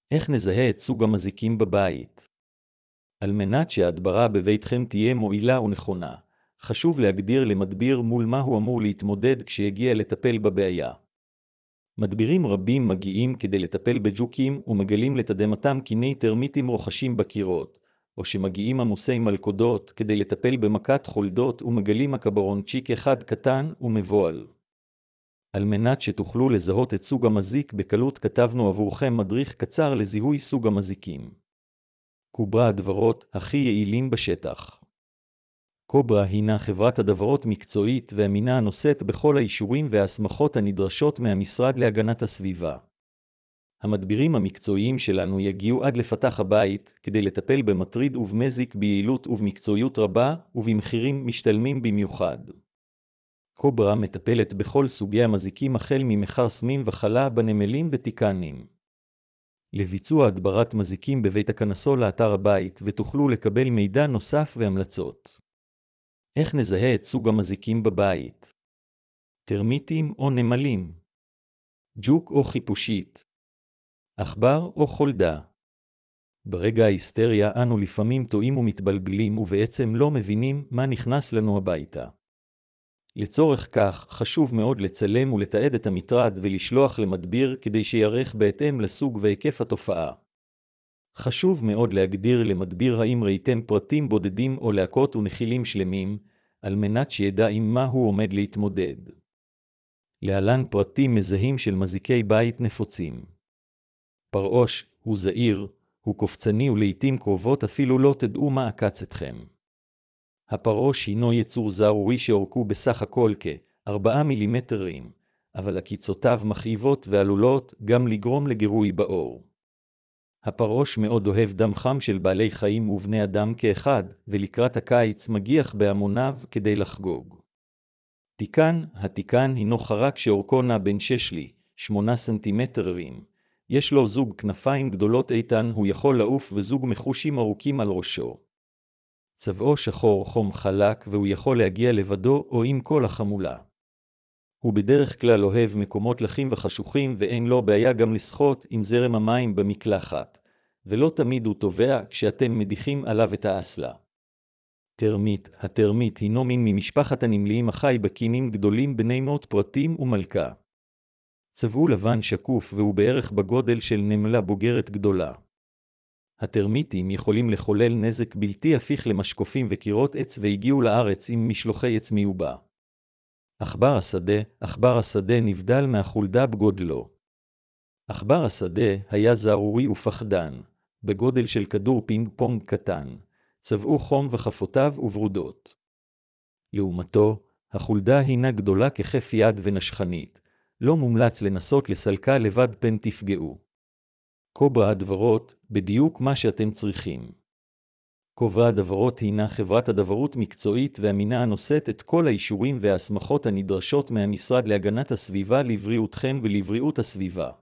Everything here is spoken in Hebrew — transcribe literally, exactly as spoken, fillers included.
איך נזהה את סוג המזיקים בבית? על מנת שההדברה בביתכם תהיה מועילה ונכונה, חשוב להגדיר למדביר מול מה הוא אמור להתמודד כשיגיע לטפל בבעיה. מדבירים רבים מגיעים כדי לטפל בג'וקים ומגלים לתדהמתם קיני טרמיטים רוחשים בקירות, או שמגיעים עמוסי מלכודות כדי לטפל במכת חולדות ומגלים הקברונצ'יק אחד קטן ומבועל. על מנת שתוכלו לזהות את סוג המזיק בקלות כתבנו עבורכם מדריך קצר לזיהוי סוג המזיקים. קוברה הדברות הכי יעילים בשטח. קוברה הינה חברת הדברות מקצועית ואמינה הנושאת בכל האישורים וההסמכות הנדרשות מהמשרד להגנת הסביבה. המדבירים המקצועיים שלנו יגיעו עד לפתח הבית כדי לטפל במטריד ובמזיק ביעילות ובמקצועיות רבה ובמחירים משתלמים במיוחד. קוברה מטפלת בכל סוגי המזיקים החל ממכרסמים וחלה בנמלים ותיקנים. לביצוע הדברת מזיקים בבית הכנסו לאתר הבית ותוכלו לקבל מידע נוסף והמלצות. איך נזהה את סוג המזיקים בבית? טרמיטים או נמלים? ג'וק או חיפושית? עכבר או חולדה? ברגע ההיסטריה אנו לפעמים טועים ומתבלבלים ובעצם לא מבינים מה נכנס לנו הביתה. לצורך כך חשוב מאוד לצלם ולתעד את המטרד ולשלוח למדביר כדי שיערך בהתאם לסוג והיקף התופעה. חשוב מאוד להגדיר למדביר האם ראיתם פרטים בודדים או להקות ונחילים שלמים, על מנת שידע עם מה הוא עומד להתמודד. להלן פרטים מזהים של מזיקי בית נפוצים. פרעוש הוא זעיר, הוא קופצני ולעיתים קרובות אפילו לא תדעו מה עקץ אתכם. הפרעוש הינו יצור זערורי שאורכו בסך הכל כ-ארבעה מילימטרים, אבל עקיצותיו מכאיבות ועלולות גם לגרום לגירוי בעור. הפרעוש מאוד אוהב דם חם של בעלי חיים ובני אדם כאחד, ולקראת הקיץ מגיח בהמוניו כדי לחגוג. תיקן, התיקן הינו חרק שאורכו נע בין שש ל-שמונה סנטימטרים. יש לו זוג כנפיים גדולות איתן, הוא יכול לעוף וזוג מחושים ארוכים על ראשו. צבעו שחור חום חלק והוא יכול להגיע לבדו או עם כל החמולה. הוא בדרך כלל אוהב מקומות לחים וחשוכים ואין לו בעיה גם לשחות עם זרם המים במקלחת, ולא תמיד הוא טובע כשאתם מדיחים עליו את האסלה. טרמיט, הטרמיט הינו מין ממשפחת הנמליים החי בקינים גדולים בני מאות פרטים ומלכה. צבעו לבן שקוף והוא בערך בגודל של נמלה בוגרת גדולה. הטרמיטים יכולים לחולל נזק בלתי הפיך למשקופים וקירות עץ והגיעו לארץ עם משלוחי עץ מיובא. עכבר השדה, עכבר השדה נבדל מהחולדה בגודלו. עכבר השדה היה זערורי ופחדן, בגודל של כדור פינג פונג קטן, צבעו חום וחפותיו וברודות. לעומתו, החולדה הינה גדולה ככף יד ונשכנית, לא מומלץ לנסות לסלקה לבד פן תפגעו. קוברה הדברות, בדיוק מה שאתם צריכים. קוברה הדברות הינה חברת הדברות מקצועית ואמינה הנושאת את כל האישורים וההסמכות הנדרשות מהמשרד להגנת הסביבה לבריאותכם ולבריאות הסביבה.